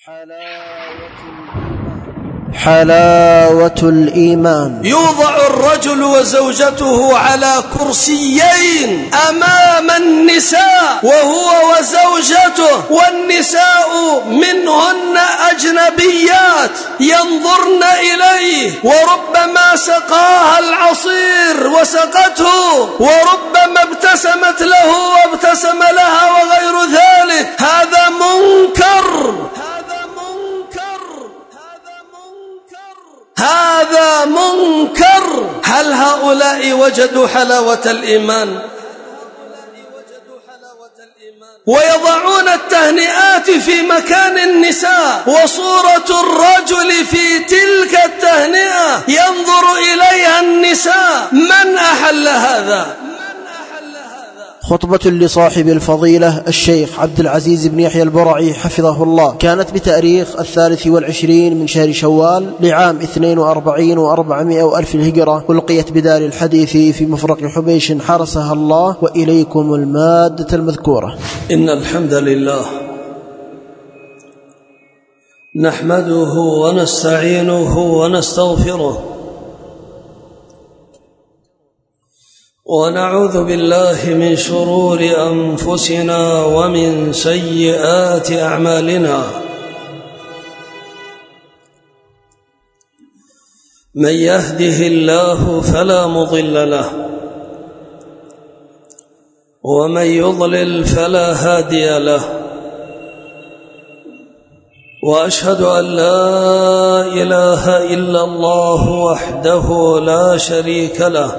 حلاوة الإيمان. يوضع الرجل وزوجته على كرسيين أمام النساء، وهو وزوجته، والنساء منهن أجنبيات ينظرن إليه، وربما سقاها العصير وسقته، وربما ابتسمت له وابتسم لها وغير ذلك. هذا منكر، هذا منكر. هل هؤلاء وجدوا حلاوة الإيمان؟ ويضعون التهنئات في مكان النساء، وصورة الرجل في تلك التهنئة ينظر إليها النساء. من أحل هذا؟ خطبة لصاحب الفضيلة الشيخ عبد العزيز بن يحيى البرعي حفظه الله، كانت بتاريخ 23 من شهر شوال لعام 42 و400 وألف الهجرة، ألقيت بدار الحديث في مفرق حبيش حرسها الله. وإليكم المادة المذكورة. إن الحمد لله نحمده ونستعينه ونستغفره، ونعوذ بالله من شرور أنفسنا ومن سيئات أعمالنا. من يهده الله فلا مضل له، ومن يضلل فلا هادي له، وأشهد أن لا إله إلا الله وحده لا شريك له،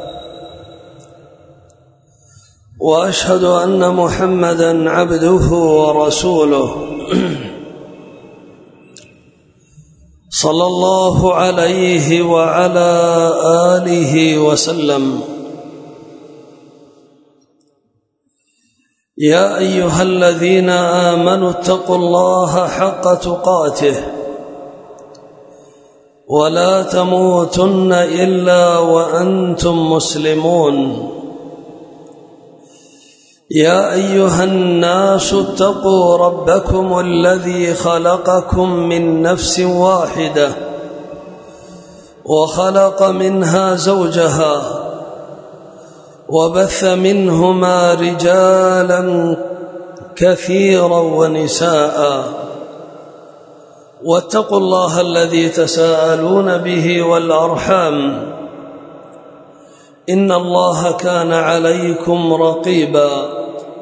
وأشهد أن محمدًا عبده ورسوله صلى الله عليه وعلى آله وسلم. يا أيها الذين آمنوا اتقوا الله حق تقاته، ولا تموتن إلا وأنتم مسلمون. يا أيها الناس اتقوا ربكم الذي خلقكم من نفس واحدة، وخلق منها زوجها، وبث منهما رجالا كثيرا ونساء. واتقوا الله الذي تساءلون به والأرحام، إن الله كان عليكم رقيبا.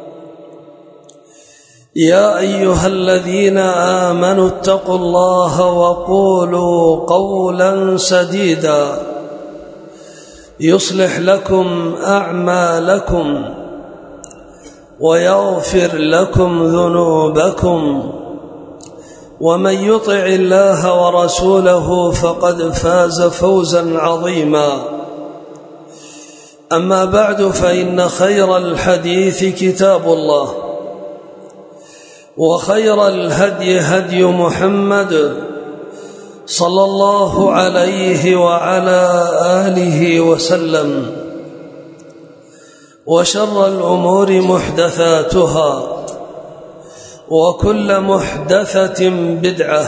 يا أيها الذين آمنوا اتقوا الله وقولوا قولا سديدا يصلح لكم أعمالكم ويغفر لكم ذنوبكم، ومن يطع الله ورسوله فقد فاز فوزا عظيما. أما بعد، فإن خير الحديث كتاب الله، وخير الهدي هدي محمد صلى الله عليه وعلى آله وسلم، وشر الأمور محدثاتها، وكل محدثة بدعة،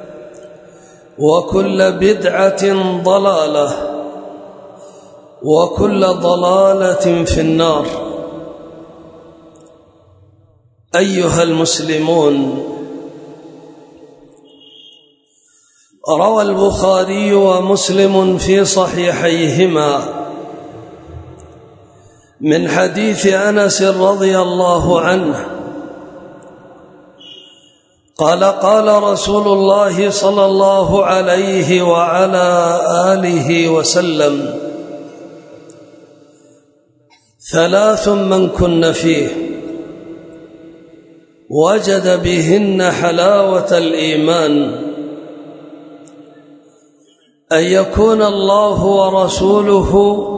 وكل بدعة ضلالة، وكل ضلالة في النار. أيها المسلمون، روى البخاري ومسلم في صحيحيهما من حديث أنس رضي الله عنه قال: قال رسول الله صلى الله عليه وعلى آله وسلم: ثلاث من كن فيه وجد بهن حلاوة الإيمان: أن يكون الله ورسوله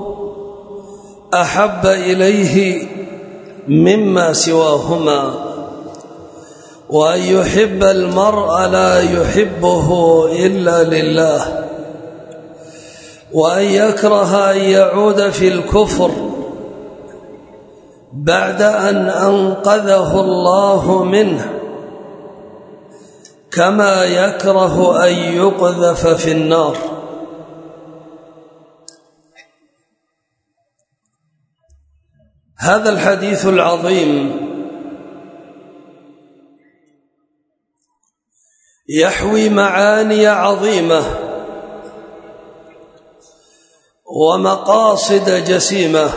أحب إليه مما سواهما، وأن يحب المرء لا يحبه إلا لله، وأن يكره أن يعود في الكفر بعد أن أنقذه الله منه، كما يكره أن يقذف في النار. هذا الحديث العظيم يحوي معاني عظيمة ومقاصد جسيمة،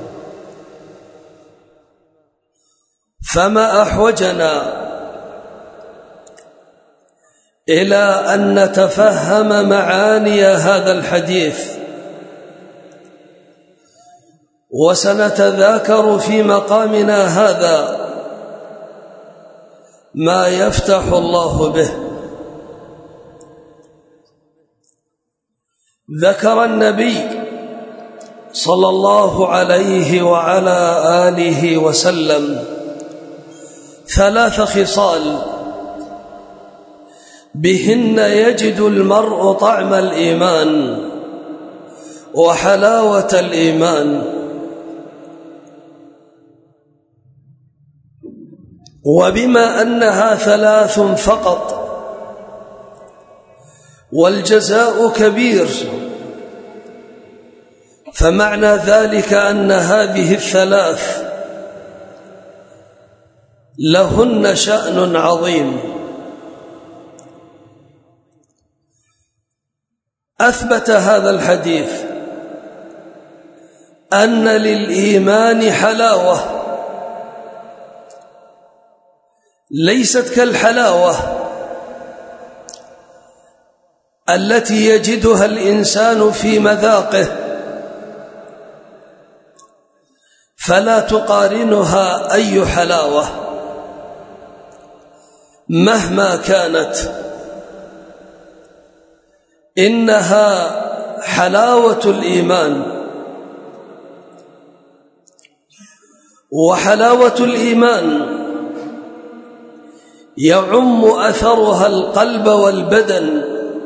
فما أحوجنا إلى أن نتفهم معاني هذا الحديث، وسنتذاكر في مقامنا هذا ما يفتح الله به. ذكر النبي صلى الله عليه وعلى آله وسلم 3 خصال بهن يجد المرء طعم الإيمان وحلاوة الإيمان. وبما أنها 3 فقط والجزاء كبير، فمعنى ذلك أن هذه 3 لهن شأن عظيم. أثبت هذا الحديث أن للإيمان حلاوة ليست كالحلاوة التي يجدها الإنسان في مذاقه، فلا تقارنها أي حلاوة مهما كانت، إنها حلاوة الإيمان. وحلاوة الإيمان يعم أثرها القلب والبدن،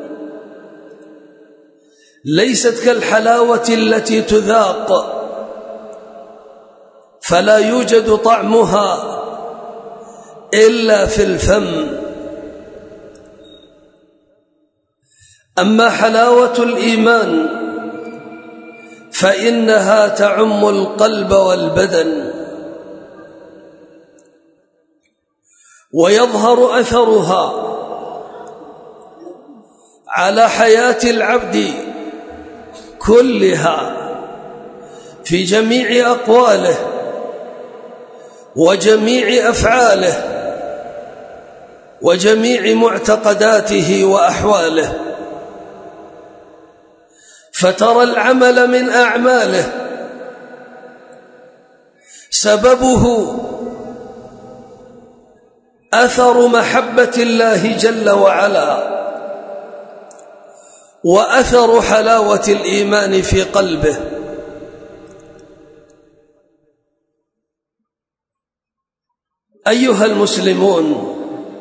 ليست كالحلاوة التي تذاق فلا يوجد طعمها إلا في الفم. أما حلاوة الإيمان فإنها تعم القلب والبدن، ويظهر أثرها على حياة العبد كلها في جميع أقواله وجميع أفعاله وجميع معتقداته وأحواله. فترى العمل من أعماله سببه أثر محبة الله جل وعلا وأثر حلاوة الإيمان في قلبه. أيها المسلمون،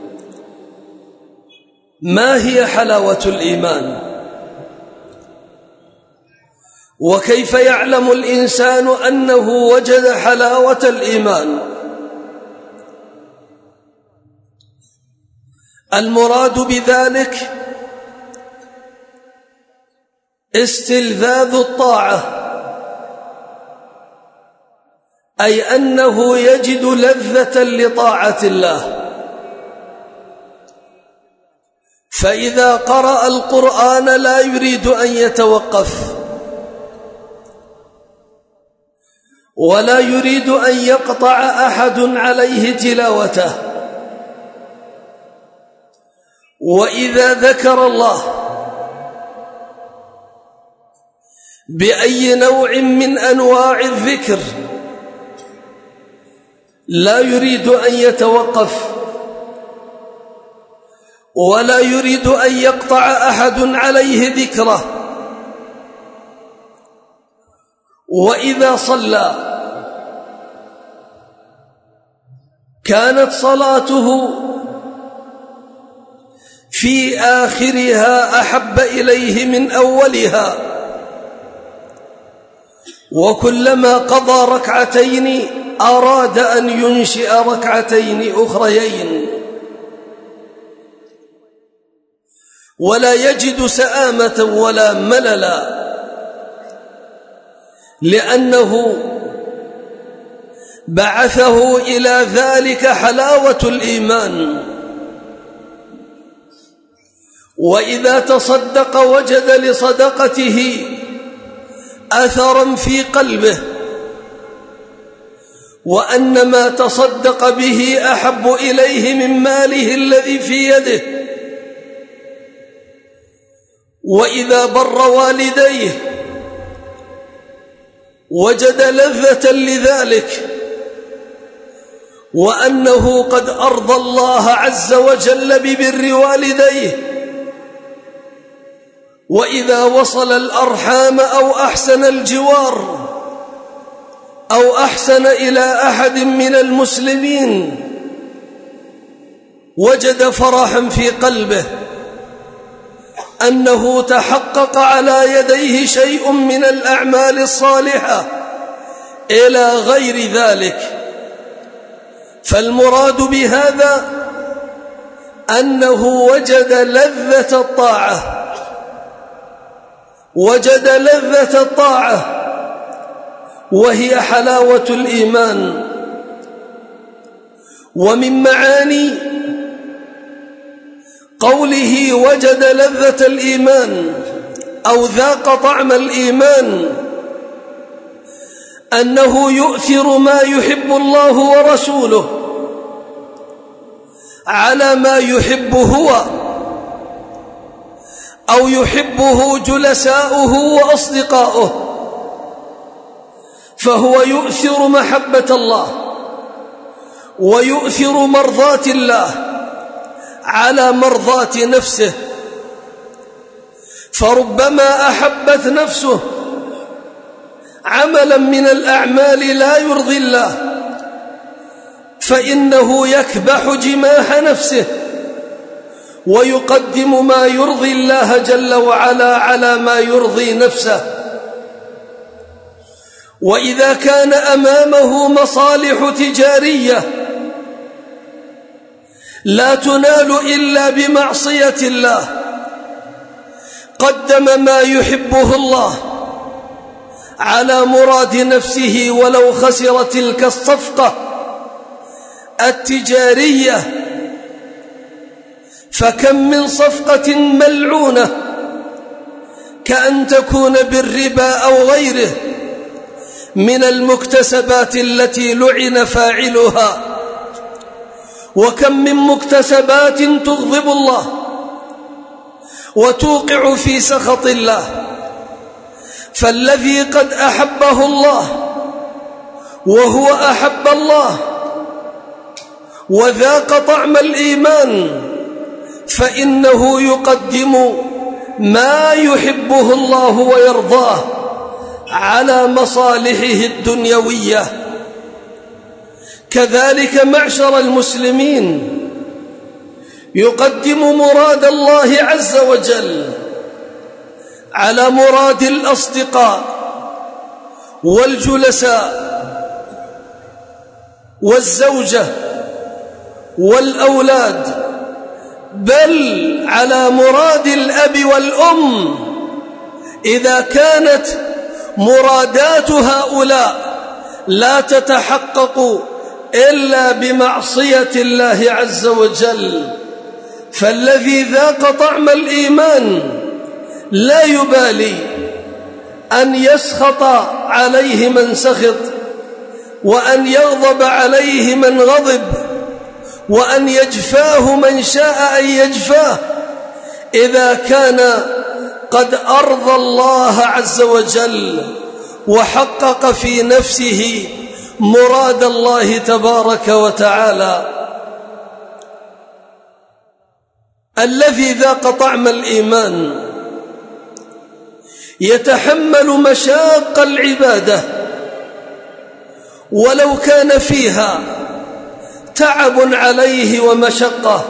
ما هي حلاوة الإيمان؟ وكيف يعلم الإنسان أنه وجد حلاوة الإيمان؟ المراد بذلك استلذاذ الطاعة، أي أنه يجد لذة لطاعة الله. فإذا قرأ القرآن لا يريد أن يتوقف ولا يريد أن يقطع أحد عليه تلاوته. وإذا ذكر الله بأي نوع من أنواع الذكر لا يريد أن يتوقف ولا يريد أن يقطع أحد عليه ذكره. وإذا صلى كانت صلاته في آخرها أحب إليه من أولها، وكلما قضى ركعتين أراد أن ينشئ ركعتين أخريين. ولا يجد سآمة ولا مللا، لأنه بعثه إلى ذلك حلاوة الإيمان. وإذا تصدق وجد لصدقته أثرا في قلبه، وأن ما تصدق به أحب إليه من ماله الذي في يده. وإذا بر والديه وجد لذة لذلك، وأنه قد أرضى الله عز وجل ببر والديه. وإذا وصل الأرحام أو أحسن الجوار أو أحسن إلى أحد من المسلمين وجد فرحا في قلبه أنه تحقق على يديه شيء من الأعمال الصالحة إلى غير ذلك. فالمراد بهذا أنه وجد لذة الطاعة، وجد لذة الطاعة وهي حلاوة الإيمان. ومن معاني قوله وجد لذة الإيمان أو ذاق طعم الإيمان أنه يؤثر ما يحب الله ورسوله على ما يحب هو أو يحبه جلساؤه وأصدقاؤه، فهو يؤثر محبة الله ويؤثر مرضاة الله على مرضاة نفسه. فربما أحبت نفسه عملا من الأعمال لا يرضي الله، فإنه يكبح جماح نفسه ويقدم ما يرضي الله جل وعلا على ما يرضي نفسه. وإذا كان أمامه مصالح تجارية لا تنال إلا بمعصية الله، قدم ما يحبه الله على مراد نفسه ولو خسر تلك الصفقة التجارية. فكم من صفقة ملعونة كأن تكون بالربا أو غيره من المكتسبات التي لعن فاعلها، وكم من مكتسبات تغضب الله وتوقع في سخط الله. فالذي قد أحبه الله وهو أحب الله وذاق طعم الإيمان فإنه يقدم ما يحبه الله ويرضاه على مصالحه الدنيوية. كذلك معشر المسلمين يقدم مراد الله عز وجل على مراد الأصدقاء والجلساء والزوجة والأولاد، بل على مراد الأب والأم إذا كانت مرادات هؤلاء لا تتحقق إلا بمعصية الله عز وجل. فالذي ذاق طعم الإيمان لا يبالي أن يسخط عليه من سخط، وأن يغضب عليه من غضب، وأن يجفاه من شاء أن يجفاه، إذا كان قد أرضى الله عز وجل وحقق في نفسه مراد الله تبارك وتعالى. الذي ذاق طعم الإيمان يتحمل مشاق العبادة ولو كان فيها تعب عليه ومشقة.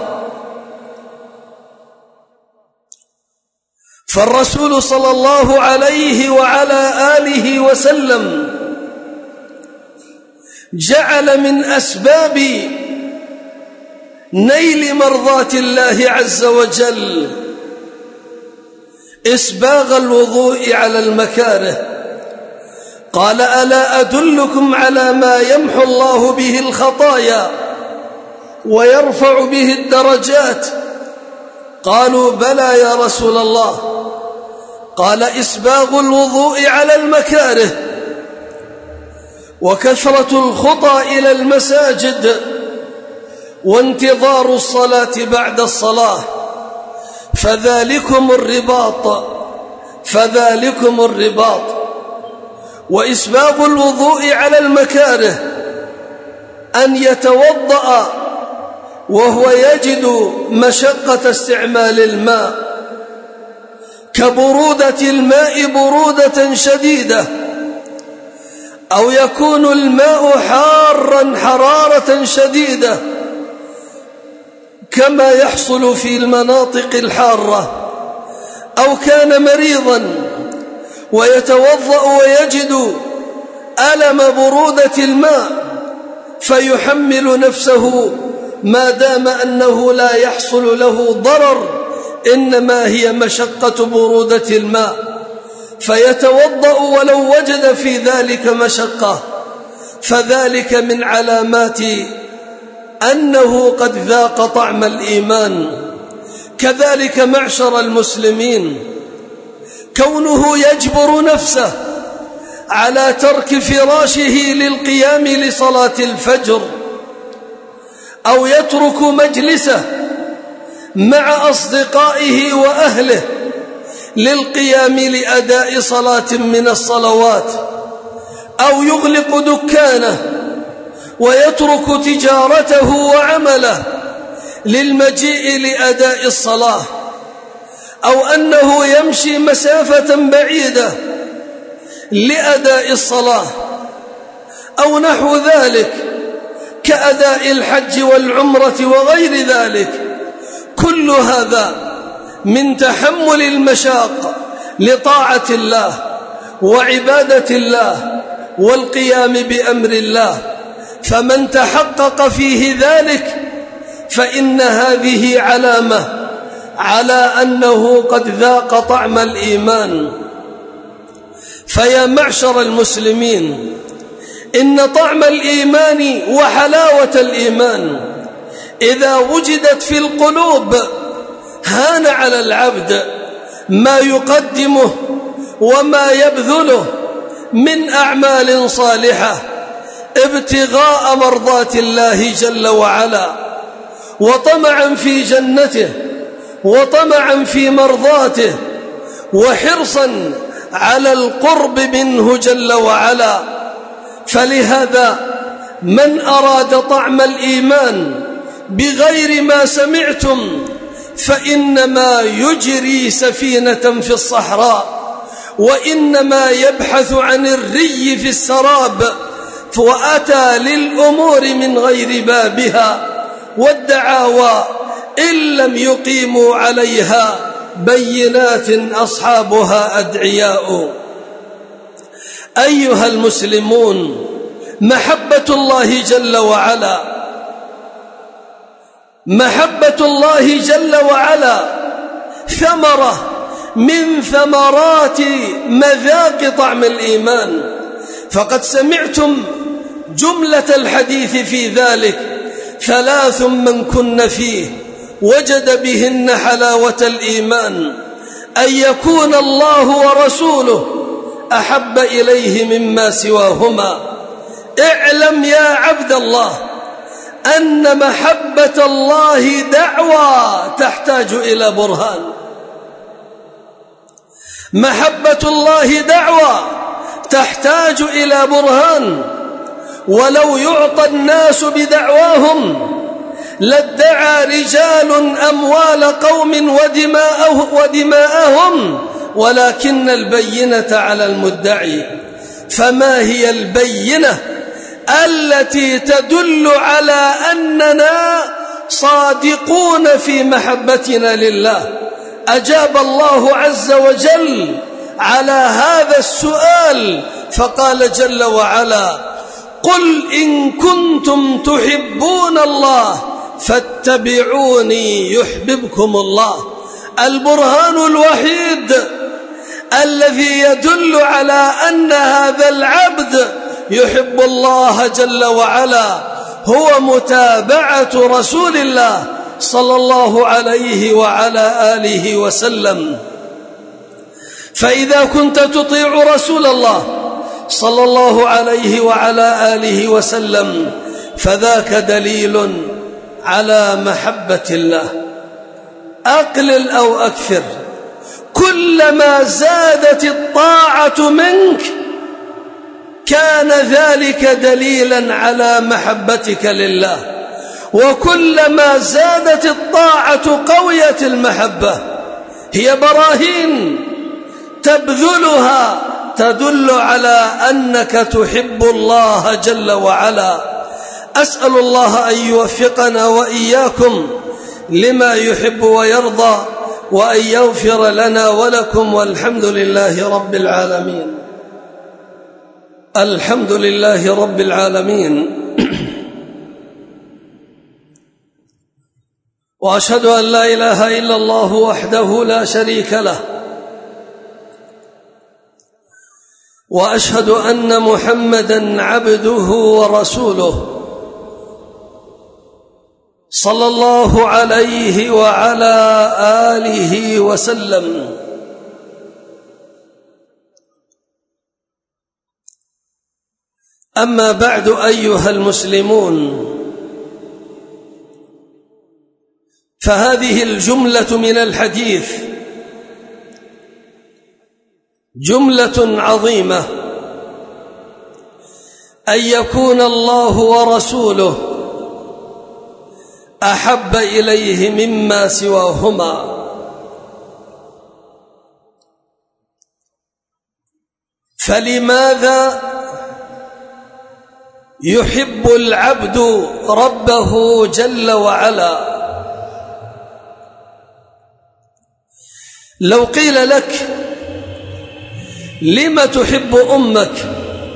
فالرسول صلى الله عليه وعلى آله وسلم جعل من أسباب نيل مرضاة الله عز وجل إسباغ الوضوء على المكاره. قال: ألا أدلكم على ما يمحو الله به الخطايا ويرفع به الدرجات؟ قالوا: بلى يا رسول الله. قال: إسباغ الوضوء على المكاره، وكثرة الخطى إلى المساجد، وانتظار الصلاة بعد الصلاة، فذلكم الرباط. وإسباغ الوضوء على المكاره أن يتوضأ وهو يجد مشقة استعمال الماء، كبرودة الماء برودة شديدة، أو يكون الماء حارا حرارة شديدة كما يحصل في المناطق الحارة، أو كان مريضا ويتوضأ ويجد ألم برودة الماء فيحمل نفسه ما دام أنه لا يحصل له ضرر، إنما هي مشقة برودة الماء، فيتوضأ ولو وجد في ذلك مشقة، فذلك من علامات أنه قد ذاق طعم الإيمان. كذلك معشر المسلمين، كونه يجبر نفسه على ترك فراشه للقيام لصلاة الفجر، أو يترك مجلسه مع أصدقائه وأهله للقيام لأداء صلاة من الصلوات، أو يغلق دكانه ويترك تجارته وعمله للمجيء لأداء الصلاة، أو أنه يمشي مسافة بعيدة لأداء الصلاة، أو نحو ذلك كأداء الحج والعمرة وغير ذلك. كل هذا من تحمل المشاق لطاعة الله وعبادة الله والقيام بأمر الله، فمن تحقق فيه ذلك فإن هذه علامة على أنه قد ذاق طعم الإيمان. فيا معشر المسلمين، إن طعم الإيمان وحلاوة الإيمان إذا وجدت في القلوب هان على العبد ما يقدمه وما يبذله من أعمال صالحة ابتغاء مرضات الله جل وعلا، وطمعا في جنته، وطمعا في مرضاته، وحرصا على القرب منه جل وعلا. فلهذا من أراد طعم الإيمان بغير ما سمعتم فإنما يجري سفينة في الصحراء، وإنما يبحث عن الري في السراب، وأتى للأمور من غير بابها، والدعاوى إن لم يقيموا عليها بينات أصحابها أدعياء. أيها المسلمون، محبة الله جل وعلا، محبة الله جل وعلا ثمرة من ثمرات مذاق طعم الإيمان. فقد سمعتم جملة الحديث في ذلك: 3 من كن فيه وجد بهن حلاوة الإيمان، أن يكون الله ورسوله أحب إليه مما سواهما. اعلم يا عبد الله أن محبة الله دعوى تحتاج إلى برهان. محبة الله دعوى تحتاج إلى برهان. ولو يعطى الناس بدعواهم لادعى رجال أموال قوم ودماءهم، ولكن البينة على المدعي. فما هي البينة التي تدل على أننا صادقون في محبتنا لله؟ أجاب الله عز وجل على هذا السؤال فقال جل وعلا: قل إن كنتم تحبون الله فاتبعوني يحببكم الله. البرهان الوحيد الذي يدل على أن هذا العبد يحب الله جل وعلا هو متابعة رسول الله صلى الله عليه وعلى آله وسلم. فإذا كنت تطيع رسول الله صلى الله عليه وعلى آله وسلم فذاك دليل على محبة الله. أقلل أو أكثر، كلما زادت الطاعة منك كان ذلك دليلا على محبتك لله، وكلما زادت الطاعة قويت المحبة. هي براهين تبذلها تدل على أنك تحب الله جل وعلا. أسأل الله أن يوفقنا وإياكم لما يحب ويرضى، وأن يغفر لنا ولكم، والحمد لله رب العالمين. الحمد لله رب العالمين، وأشهد أن لا إله إلا الله وحده لا شريك له، وأشهد أن محمدًا عبده ورسوله صلى الله عليه وعلى آله وسلم. أما بعد أيها المسلمون، فهذه الجملة من الحديث جملة عظيمة، أن يكون الله ورسوله أحب إليه مما سواهما. فلماذا يحب العبد ربه جل وعلا؟ لو قيل لك لم تحب أمك،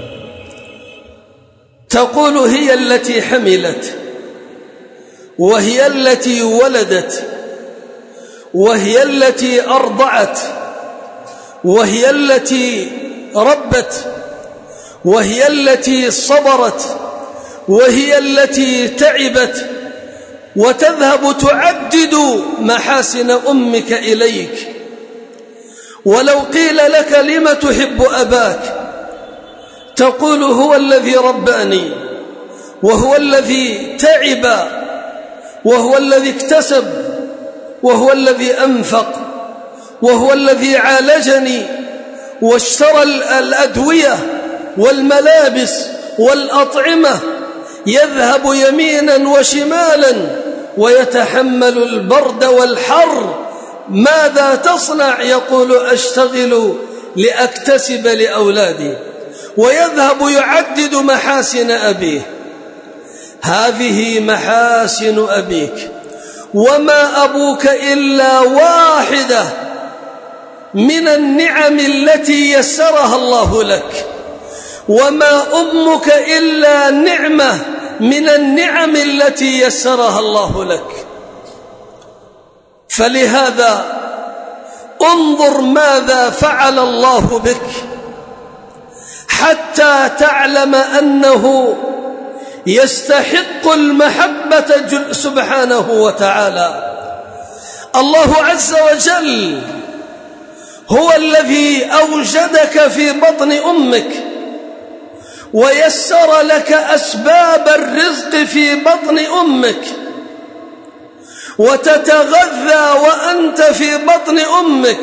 تقول هي التي حملت، وهي التي ولدت، وهي التي أرضعت، وهي التي ربت، وهي التي صبرت، وهي التي تعبت، وتذهب تعدد محاسن أمك إليك. ولو قيل لك لم تحب أباك، تقول هو الذي رباني، وهو الذي تعب، وهو الذي اكتسب، وهو الذي أنفق، وهو الذي عالجني واشترى الأدوية والملابس والأطعمة، يذهب يمينا وشمالا ويتحمل البرد والحر. ماذا تصنع؟ يقول أشتغل لأكتسب لأولادي، ويذهب يعدد محاسن أبيه. هذه محاسن أبيك، وما أبوك إلا واحدة من النعم التي يسرها الله لك، وما أمك إلا نعمة من النعم التي يسرها الله لك. فلهذا انظر ماذا فعل الله بك حتى تعلم أنه يستحق المحبة سبحانه وتعالى. الله عز وجل هو الذي أوجدك في بطن أمك، ويسر لك أسباب الرزق في بطن أمك، وتتغذى وأنت في بطن أمك،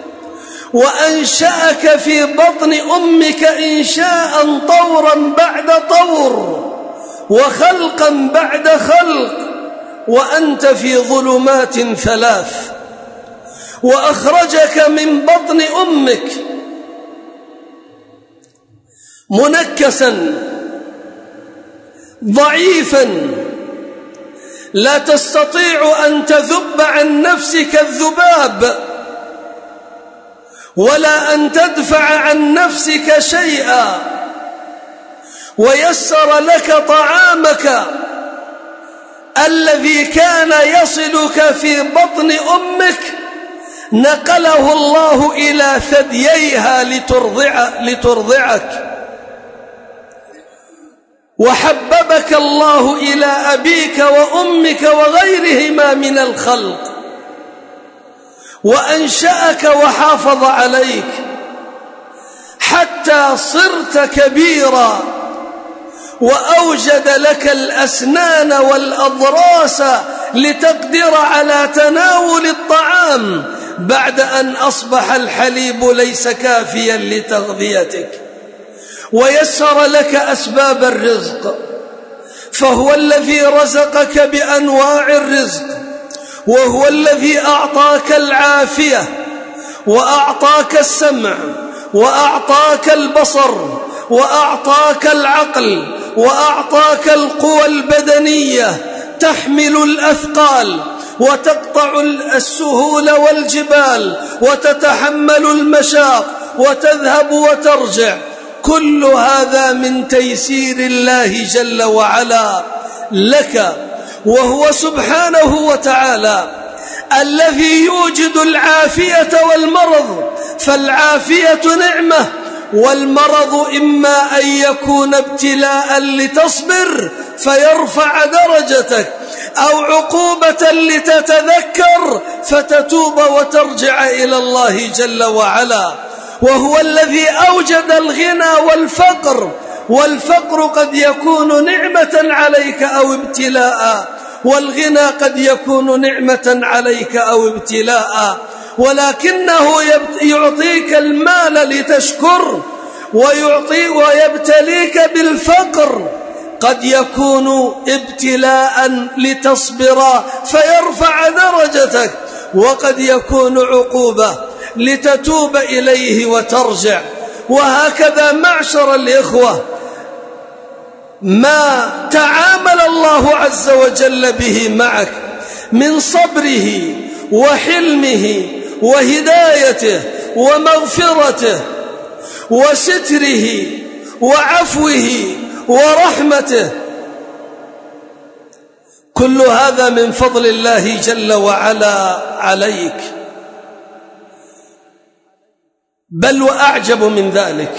وأنشأك في بطن أمك إنشاء طورا بعد طور، وخلقا بعد خلق، وأنت في ظلمات ثلاث. وأخرجك من بطن أمك منكسا ضعيفا، لا تستطيع أن تذب عن نفسك الذباب، ولا أن تدفع عن نفسك شيئا، ويسر لك طعامك الذي كان يصلك في بطن أمك نقله الله إلى ثدييها لترضعك، وحببك الله إلى أبيك وأمك وغيرهما من الخلق، وأنشأك وحافظ عليك حتى صرت كبيرا، وأوجد لك الأسنان والأضراس لتقدر على تناول الطعام بعد أن أصبح الحليب ليس كافيا لتغذيتك، ويسر لك أسباب الرزق، فهو الذي رزقك بأنواع الرزق، وهو الذي أعطاك العافية، وأعطاك السمع، وأعطاك البصر، وأعطاك العقل، وأعطاك القوى البدنية تحمل الأثقال وتقطع السهول والجبال وتتحمل المشاق وتذهب وترجع. كل هذا من تيسير الله جل وعلا لك، وهو سبحانه وتعالى الذي يوجد العافية والمرض، فالعافية نعمة، والمرض إما أن يكون ابتلاء لتصبر فيرفع درجتك، أو عقوبة لتتذكر فتتوب وترجع إلى الله جل وعلا. وهو الذي أوجد الغنى والفقر، والفقر قد يكون نعمة عليك أو ابتلاء، والغنى قد يكون نعمة عليك أو ابتلاء، ولكنه يعطيك المال لتشكر، ويبتليك بالفقر، قد يكون ابتلاء لتصبر فيرفع درجتك، وقد يكون عقوبة لتتوب إليه وترجع. وهكذا معشر الإخوة ما تعامل الله عز وجل به معك من صبره وحلمه وهدايته ومغفرته وستره وعفوه ورحمته، كل هذا من فضل الله جل وعلا عليك. بل وأعجب من ذلك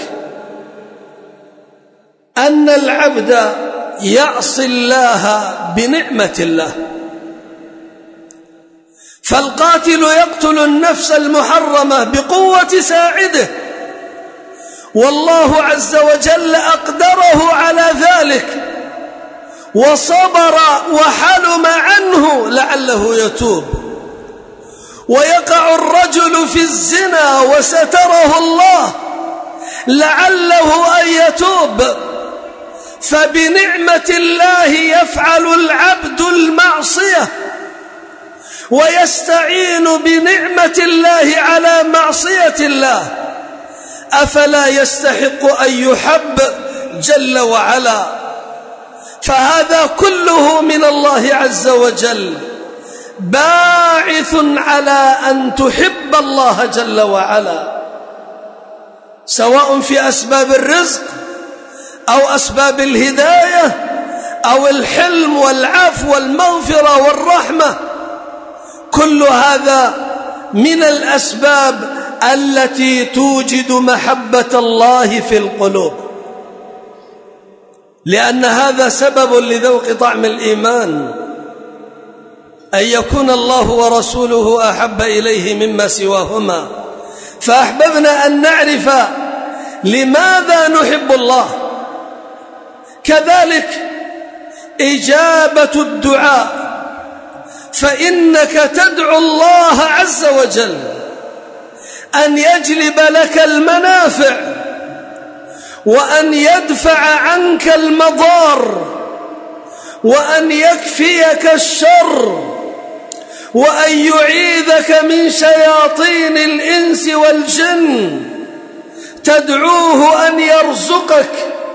أن العبد يعصي الله بنعمة الله، فالقاتل يقتل النفس المحرمة بقوة ساعده، والله عز وجل أقدره على ذلك وصبر وحلم عنه لعله يتوب. ويقع الرجل في الزنا وستره الله لعله أن يتوب، فبنعمة الله يفعل العبد المعصية ويستعين بنعمة الله على معصية الله، أفلا يستحق أن يحب جل وعلا؟ فهذا كله من الله عز وجل باعث على أن تحب الله جل وعلا، سواء في أسباب الرزق أو أسباب الهداية أو الحلم والعفو والمغفرة والرحمة. كل هذا من الأسباب التي توجد محبة الله في القلوب، لأن هذا سبب لذوق طعم الإيمان، أن يكون الله ورسوله أحب إليه مما سواهما. فأحببنا أن نعرف لماذا نحب الله. كذلك إجابة الدعاء، فإنك تدعو الله عز وجل أن يجلب لك المنافع، وأن يدفع عنك المضار، وأن يكفيك الشر، وأن يعيذك من شياطين الإنس والجن. تدعوه أن يرزقك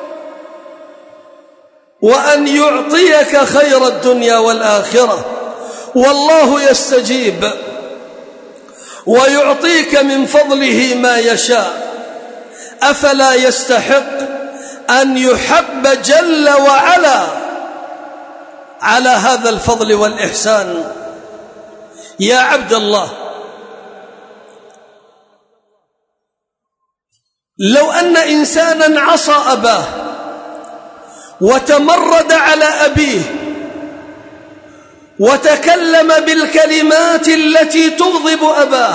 وأن يعطيك خير الدنيا والآخرة، والله يستجيب ويعطيك من فضله ما يشاء. أفلا يستحق أن يحب جل وعلا على هذا الفضل والإحسان؟ يا عبد الله، لو أن إنسانا عصى أباه وتمرد على أبيه وتكلم بالكلمات التي تغضب أباه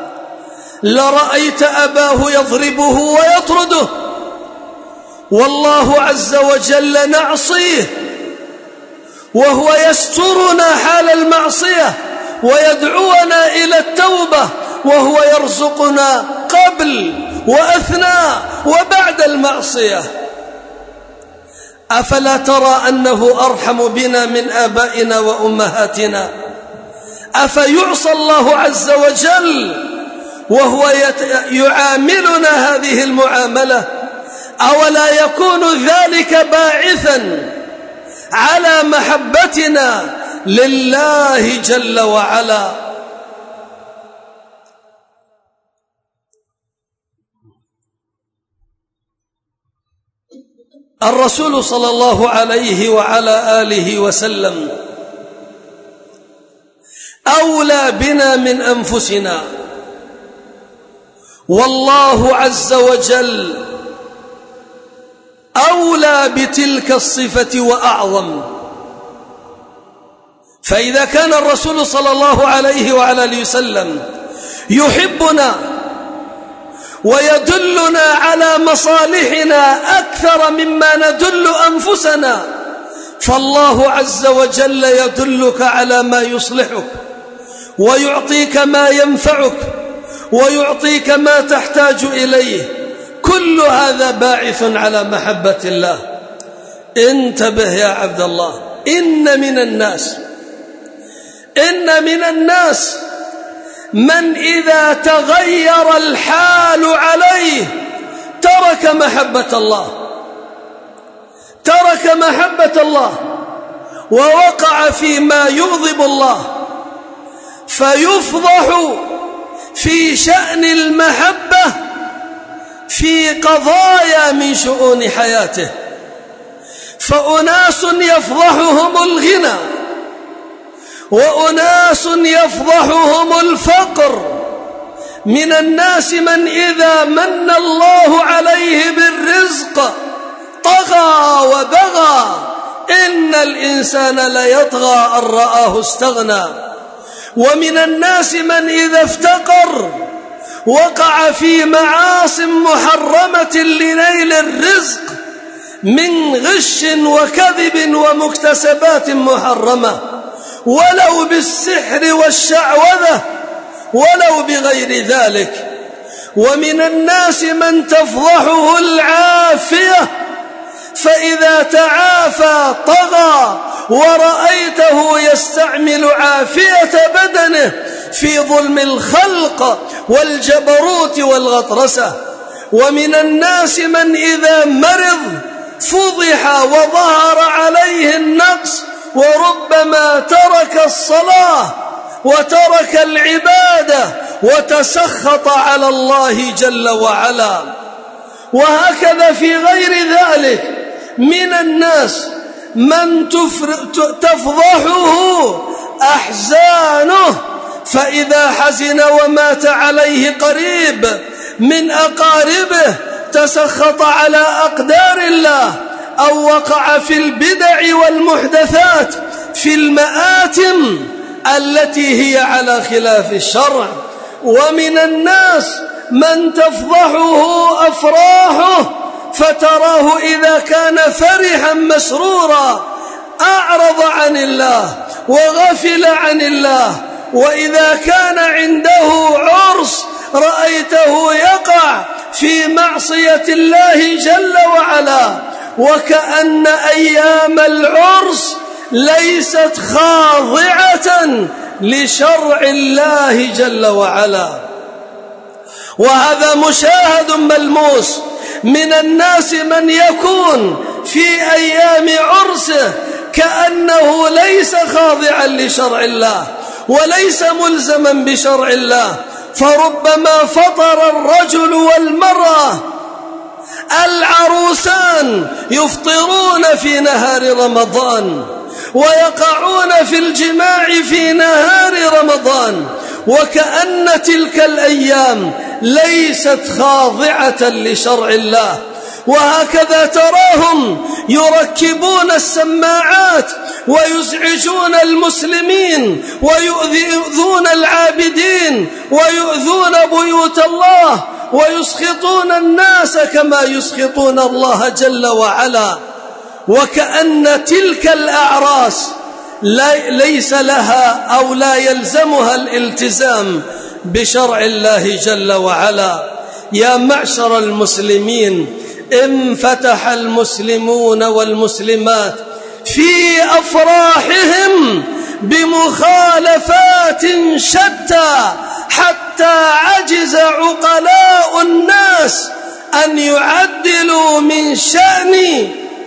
لرأيت أباه يضربه ويطرده، والله عز وجل نعصيه وهو يسترنا حال المعصية ويدعونا إلى التوبة، وهو يرزقنا قبل وأثناء وبعد المعصية. أفلا ترى أنه أرحم بنا من آبائنا وأمهاتنا؟ أفيعصى الله عز وجل وهو يعاملنا هذه المعاملة؟ أولا يكون ذلك باعثا على محبتنا لله جل وعلا؟ الرسول صلى الله عليه وعلى آله وسلم أولى بنا من أنفسنا، والله عز وجل أولى بتلك الصفة وأعظم. فإذا كان الرسول صلى الله عليه وعلى آله وسلم يحبنا ويدلنا على مصالحنا أكثر مما ندل أنفسنا، فالله عز وجل يدلك على ما يصلحك ويعطيك ما ينفعك ويعطيك ما تحتاج إليه، كل هذا باعث على محبة الله. انتبه يا عبد الله، إن من الناس من إذا تغير الحال عليه ترك محبة الله ووقع فيما يغضب الله، فيفضح في شأن المحبة في قضايا من شؤون حياته. فأناس يفضحهم الغنى، وأناس يفضحهم الفقر. من الناس من إذا من الله عليه بالرزق طغى وبغى، إن الإنسان ليطغى أن رآه استغنى. ومن الناس من إذا افتقر وقع في معاص محرمة لنيل الرزق من غش وكذب ومكتسبات محرمة، ولو بالسحر والشعوذة ولو بغير ذلك. ومن الناس من تفضحه العافية، فإذا تعافى طغى، ورأيته يستعمل عافية بدنه في ظلم الخلق والجبروت والغطرسة. ومن الناس من إذا مرض فضح وظهر عليه النقص، وربما ترك الصلاة وترك العبادة وتسخط على الله جل وعلا. وهكذا في غير ذلك من الناس من تفضحه أحزانه، فإذا حزن ومات عليه قريب من أقاربه تسخط على أقدار الله، أو وقع في البدع والمحدثات في المآتم التي هي على خلاف الشرع. ومن الناس من تفضحه أفراحه، فتراه إذا كان فرحا مسرورا أعرض عن الله وغفل عن الله، وإذا كان عنده عرس رأيته يقع في معصية الله جل وعلا، وكأن أيام العرس ليست خاضعة لشرع الله جل وعلا. وهذا مشاهد ملموس. من الناس من يكون في أيام عرسه كأنه ليس خاضعا لشرع الله وليس ملزما بشرع الله، فربما فطر الرجل والمرأة العروسان يفطرون في نهار رمضان ويقعون في الجماع في نهار رمضان، وكأن تلك الأيام ليست خاضعة لشرع الله. وهكذا تراهم يركبون السماعات ويزعجون المسلمين ويؤذون العابدين ويؤذون بيوت الله ويسخطون الناس كما يسخطون الله جل وعلا، وكأن تلك الأعراس ليس لها أو لا يلزمها الالتزام بشرع الله جل وعلا. يا معشر المسلمين، انفتح المسلمون والمسلمات في أفراحهم بمخالفات شتى حتى عجز عقلاء الناس أن يعدلوا من شأن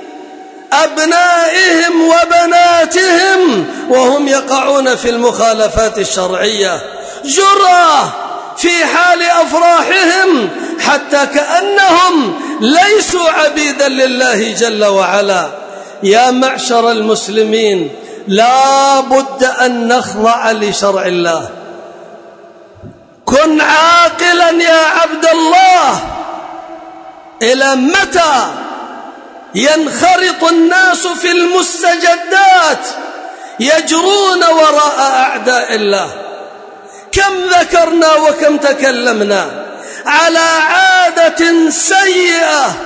أبنائهم وبناتهم وهم يقعون في المخالفات الشرعية، جرأة في حال أفراحهم حتى كأنهم ليسوا عبيدا لله جل وعلا. يا معشر المسلمين، لا بد أن نخضع لشرع الله. كن عاقلا يا عبد الله. إلى متى ينخرط الناس في المستجدات يجرون وراء أعداء الله؟ كم ذكرنا وكم تكلمنا على عادة سيئة،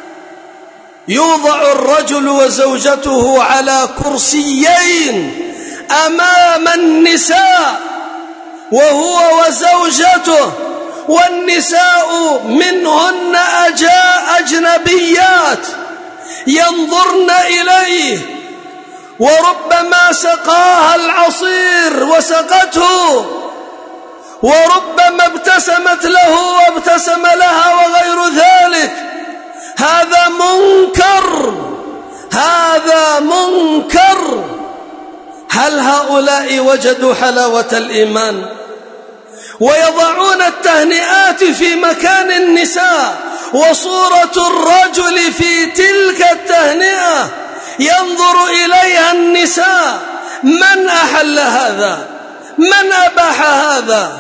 يوضع الرجل وزوجته على كرسيين أمام النساء وهو وزوجته، والنساء منهن أجنبيات ينظرن إليه، وربما سقاها العصير وسقته، وربما ابتسمت له وابتسم لها وغير ذلك. هذا منكر، هذا منكر. هل هؤلاء وجدوا حلاوة الإيمان؟ ويضعون التهنئات في مكان النساء، وصورة الرجل في تلك التهنئة ينظر إليها النساء. من أحل هذا؟ من أباح هذا؟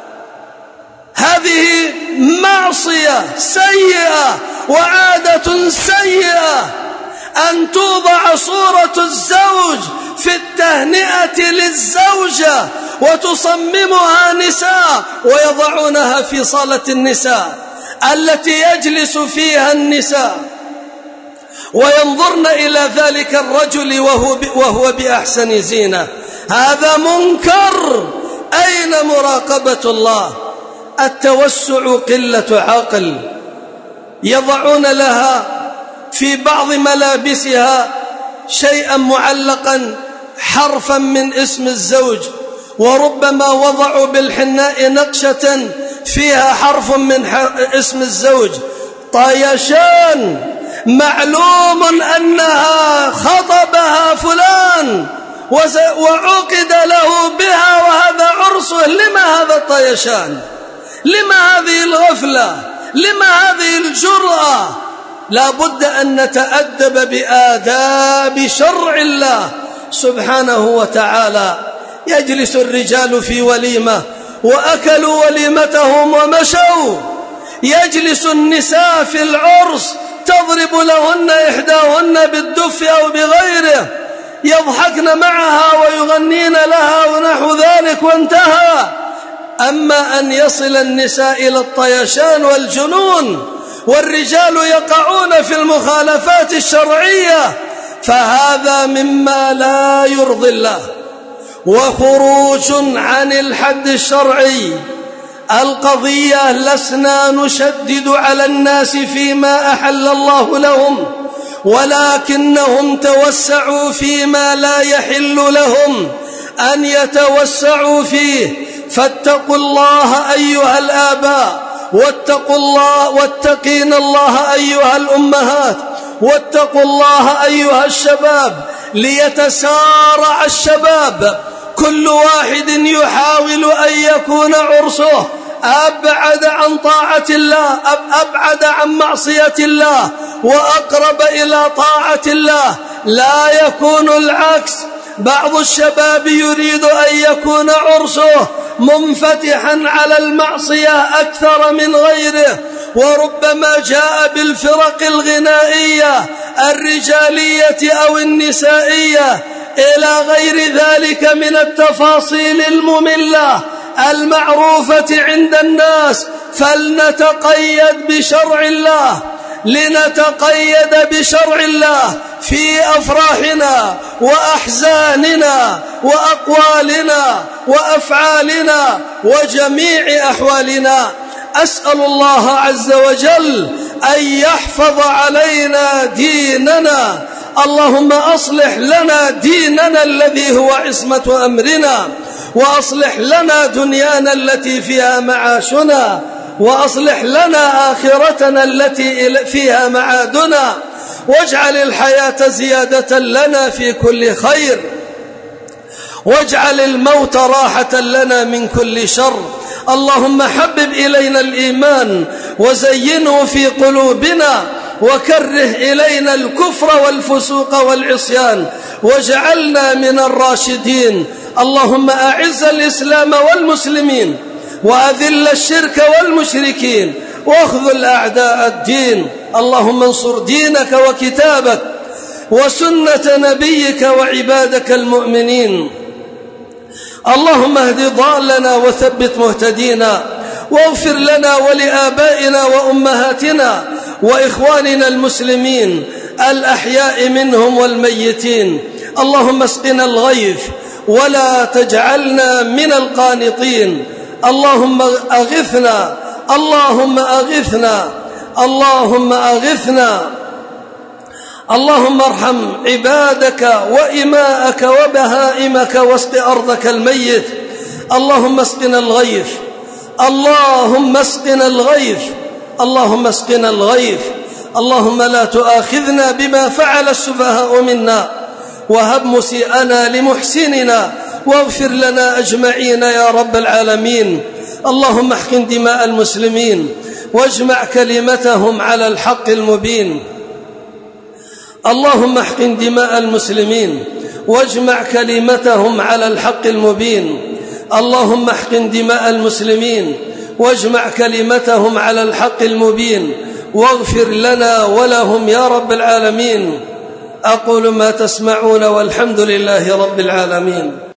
هذه معصية سيئة وعادة سيئة، أن توضع صورة الزوج في التهنئة للزوجة وتصممها نساء ويضعونها في صالة النساء التي يجلس فيها النساء، وينظرن إلى ذلك الرجل وهو بأحسن زينة. هذا منكر. أين مراقبة الله؟ التوسع قلة عقل. يضعون لها في بعض ملابسها شيئا معلقا حرفا من اسم الزوج، وربما وضعوا بالحناء نقشة فيها حرف من اسم الزوج. طيشان، معلوم أنها خطبها فلان وعقد له بها وهذا عرسه. لما هذا الطيشان؟ لما هذه الغفلة؟ لما هذه الجرأة؟ لا بد أن نتأدب بآداب شرع الله سبحانه وتعالى. يجلس الرجال في وليمة وأكلوا وليمتهم ومشوا، يجلس النساء في العرس تضرب لهن إحداهن بالدف أو بغيره، يضحكن معها ويغنين لها ونحو ذلك وانتهى. أما أن يصل النساء إلى الطيشان والجنون والرجال يقعون في المخالفات الشرعية، فهذا مما لا يرضي الله وخروج عن الحد الشرعي. القضية لسنا نشدد على الناس فيما أحل الله لهم، ولكنهم توسعوا فيما لا يحل لهم أن يتوسعوا فيه. فاتقوا الله أيها الآباء، واتقوا الله واتقين الله أيها الأمهات، واتقوا الله أيها الشباب، ليتسارع الشباب، كل واحد يحاول أن يكون عرسه أبعد عن طاعة الله، أبعد عن معصية الله وأقرب إلى طاعة الله. لا يكون العكس. بعض الشباب يريد أن يكون عرسه منفتحا على المعصية أكثر من غيره، وربما جاء بالفرق الغنائية الرجالية أو النسائية إلى غير ذلك من التفاصيل المملة المعروفة عند الناس. فلنتقيد بشرع الله، لنتقيد بشرع الله في أفراحنا وأحزاننا وأقوالنا وأفعالنا وجميع أحوالنا. أسأل الله عز وجل أن يحفظ علينا ديننا. اللهم أصلح لنا ديننا الذي هو عصمة أمرنا، وأصلح لنا دنيانا التي فيها معاشنا، وأصلح لنا آخرتنا التي فيها معادنا، واجعل الحياة زيادة لنا في كل خير، واجعل الموت راحة لنا من كل شر. اللهم حبب إلينا الإيمان وزينه في قلوبنا، وكره إلينا الكفر والفسوق والعصيان، واجعلنا من الراشدين. اللهم أعز الإسلام والمسلمين، وأذل الشرك والمشركين، واخذل أعداء الدين. اللهم انصر دينك وكتابك وسنة نبيك وعبادك المؤمنين. اللهم اهد ضالنا وثبت مهتدينا، واغفر لنا ولآبائنا وأمهاتنا وإخواننا المسلمين الأحياء منهم والميتين. اللهم اسقنا الغيث ولا تجعلنا من القانطين. اللهم أغثنا، اللهم أغثنا، اللهم أغثنا. اللهم ارحم عبادك وإماءك وبهائمك واسق أرضك الميت. اللهم اسقنا الغيث، اللهم اسقنا الغيث، اللهم اسقنا الغيث. اللهم لا تؤاخذنا بما فعل السفهاء منا، وهب مسيئنا لمحسننا، واغفر لنا أجمعين يا رب العالمين. اللهم احقن دماء المسلمين، واجمع كلمتهم على الحق المبين. اللهم احقن دماء المسلمين، واجمع كلمتهم على الحق المبين. اللهم احقن دماء المسلمين، واجمع كلمتهم على الحق المبين، واغفر لنا ولهم يا رب العالمين. أقول ما تسمعون، والحمد لله رب العالمين.